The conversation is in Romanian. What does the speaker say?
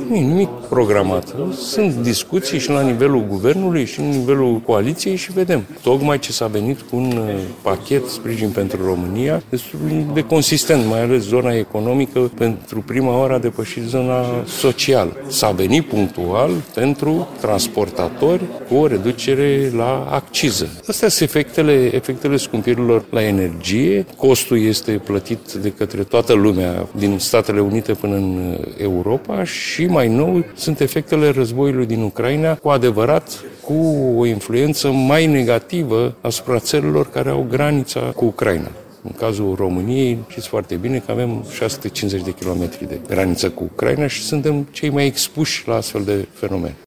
Nimic programat. Sunt discuții și la nivelul guvernului și la nivelul coaliției și vedem. Tocmai ce s-a venit cu un pachet sprijin pentru România destul de consistent, mai ales zona economică, pentru prima oară a depășit zona socială. S-a venit punctual pentru transportatori cu o reducere la acciză. Astea sunt efectele scumpirilor la energie. Costul este plătit de către toată lumea, din Statele Unite până în Europa și mai nou sunt efectele războiului din Ucraina, cu adevărat cu o influență mai negativă asupra țărilor care au granița cu Ucraina. În cazul României, știți foarte bine că avem 650 de kilometri de graniță cu Ucraina și suntem cei mai expuși la astfel de fenomene.